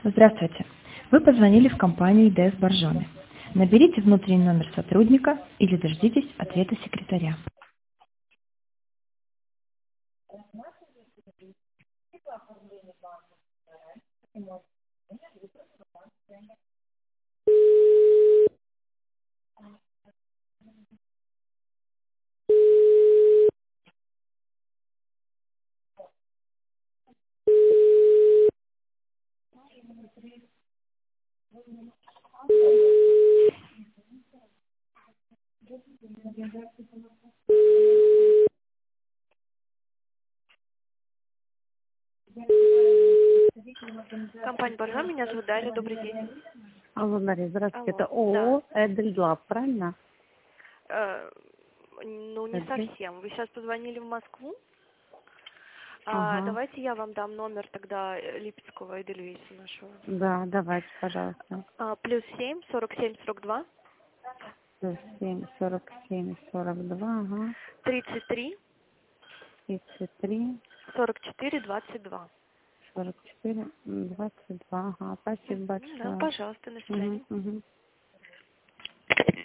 Здравствуйте. Вы позвонили в компанию ИДС Боржоми. Наберите внутренний номер сотрудника или дождитесь ответа секретаря. Компания Боржа, меня зовут Дарья, добрый день. Алло, Мария, здравствуйте. Алло, Это да. ООО «Эдельдлаб», правильно? Ну, не Эдель. совсем. Вы сейчас позвонили в Москву. Ага. Давайте я вам дам номер тогда Липецкого Эдельвейса нашего. Да, давайте, пожалуйста. +7 47 42 7, 47, 42, ага. 33 33, 44 22. 44, 22, ага. Спасибо Да, большое. пожалуйста, на свидание. Угу, угу.